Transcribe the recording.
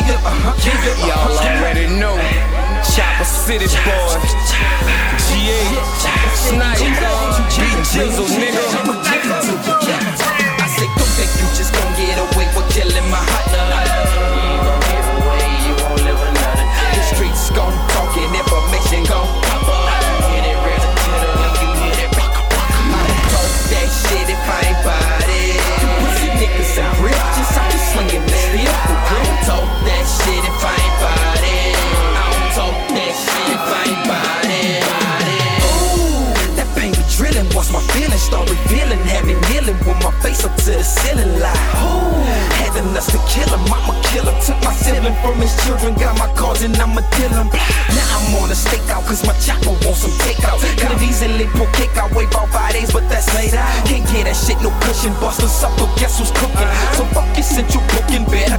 Y'all already know. Chopper City boy, GA, Snipe, Beat Jizzle, nigga. I say, don't think you just gon' get away with killing my heart. You gon' give away, you won't live another day. The streets gon' talk and information gon' pop up. Hit it real gentle when you hit it rock. I don't talk that shit if I ain't bout it. You pussy niggas and real, just out here slinging the steel. I don't talk that shit if I ain't bout it. I don't talk that shit if I ain't bout it. Ooh, that pain be drilling. Once my feelings start revealing, had me kneeling with my face up to the ceiling like, ooh, had the nuts to kill him. I'ma kill him. Took my sibling from his children, got my cars and I'ma deal him. Now I'm on a stakeout cause my chopper wants some takeout. Could've easily pulled cake out, wait about 5 days, but that's laid out. Can't get that shit, no cushion. Bust us up, but guess who's cooking? So fuck your central booking, better